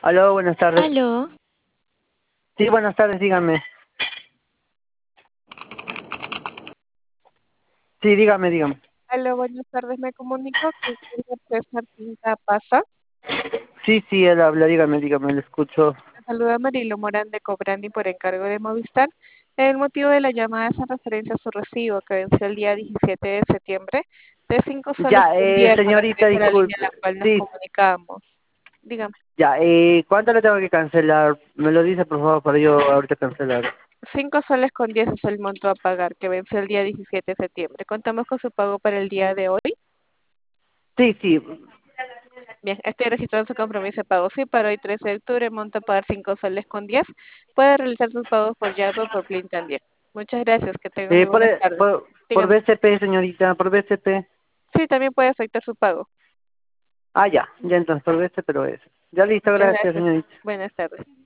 Aló, buenas tardes. Aló, Sí, buenas tardes, dígame. Sí, dígame. Hola, buenas tardes. Me comunico con el señor César Pinta Paza. Sí, él habla, dígame, le escucho. Le saluda Marilo Morán de Cobrandi por encargo de Movistar. El motivo de la llamada es en referencia a su recibo que venció el día 17 de septiembre de 5 soles Ya, con 10 a señorita, través de la línea a la disculpe. cual nos Sí, comunicamos. Dígame. ya, ¿cuánto le tengo que cancelar? Me lo dice, por favor, para yo ahorita cancelar. 5 soles con 10 es el monto a pagar que venció el día 17 de septiembre. Contamos con su pago para el día de hoy. Sí, Bien, estoy registrando su compromiso de pago. Sí, para hoy 13 de octubre, monto a pagar 5 soles con 10. Puede realizar sus pagos por Yape o por Plin también. Muchas gracias, que tenga muy por, buenas tardes. por Dígame. BCP, señorita, por BCP. Sí, también puede efectuar su pago. Ya entonces, por BCP, pero es. Ya listo, Muchas gracias, gracias. señorita. Buenas tardes.